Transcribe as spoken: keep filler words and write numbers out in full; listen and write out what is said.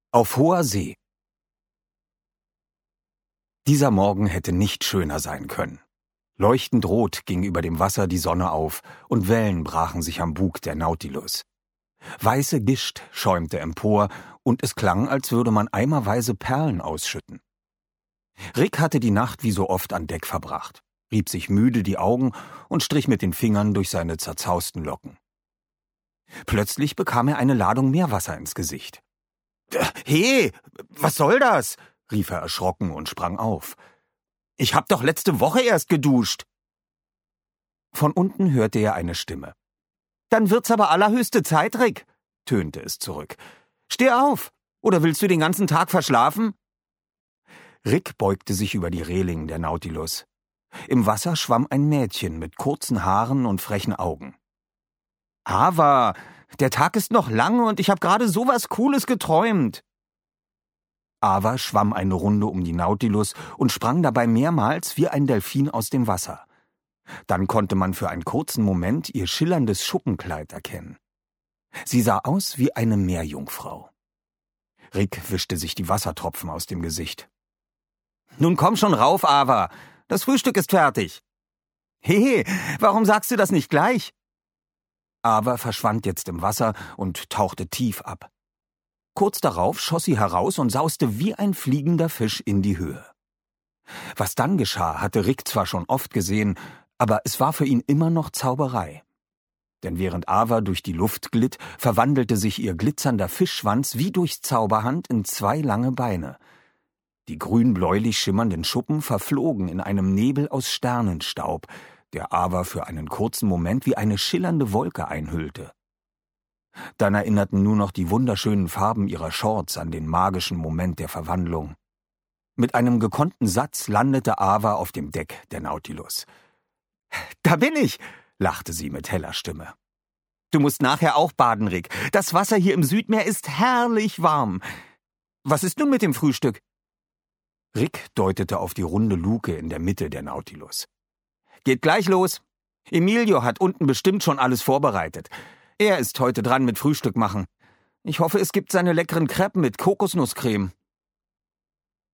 Auf hoher See. Dieser Morgen hätte nicht schöner sein können. Leuchtend rot ging über dem Wasser die Sonne auf und Wellen brachen sich am Bug der Nautilus. Weiße Gischt schäumte empor und es klang, als würde man eimerweise Perlen ausschütten. Rick hatte die Nacht wie so oft an Deck verbracht, rieb sich müde die Augen und strich mit den Fingern durch seine zerzausten Locken. Plötzlich bekam er eine Ladung Meerwasser ins Gesicht. »He, was soll das?« rief er erschrocken und sprang auf. »Ich hab doch letzte Woche erst geduscht!« Von unten hörte er eine Stimme. »Dann wird's aber allerhöchste Zeit, Rick«, tönte es zurück. »Steh auf, oder willst du den ganzen Tag verschlafen?« Rick beugte sich über die Reling der Nautilus. Im Wasser schwamm ein Mädchen mit kurzen Haaren und frechen Augen. »Ava, der Tag ist noch lang und ich habe gerade so was Cooles geträumt.« Ava schwamm eine Runde um die Nautilus und sprang dabei mehrmals wie ein Delfin aus dem Wasser. Dann konnte man für einen kurzen Moment ihr schillerndes Schuppenkleid erkennen. Sie sah aus wie eine Meerjungfrau. Rick wischte sich die Wassertropfen aus dem Gesicht. »Nun komm schon rauf, Ava, das Frühstück ist fertig.« »Hehe, warum sagst du das nicht gleich?« Ava verschwand jetzt im Wasser und tauchte tief ab. Kurz darauf schoss sie heraus und sauste wie ein fliegender Fisch in die Höhe. Was dann geschah, hatte Rick zwar schon oft gesehen, aber es war für ihn immer noch Zauberei. Denn während Ava durch die Luft glitt, verwandelte sich ihr glitzernder Fischschwanz wie durch Zauberhand in zwei lange Beine. Die grün-bläulich schimmernden Schuppen verflogen in einem Nebel aus Sternenstaub, der Ava für einen kurzen Moment wie eine schillernde Wolke einhüllte. Dann erinnerten nur noch die wunderschönen Farben ihrer Shorts an den magischen Moment der Verwandlung. Mit einem gekonnten Satz landete Ava auf dem Deck der Nautilus. »Da bin ich«, lachte sie mit heller Stimme. »Du musst nachher auch baden, Rick. Das Wasser hier im Südmeer ist herrlich warm. Was ist nun mit dem Frühstück?« Rick deutete auf die runde Luke in der Mitte der Nautilus. »Geht gleich los. Emilio hat unten bestimmt schon alles vorbereitet. Er ist heute dran mit Frühstück machen. Ich hoffe, es gibt seine leckeren Crêpes mit Kokosnusscreme.«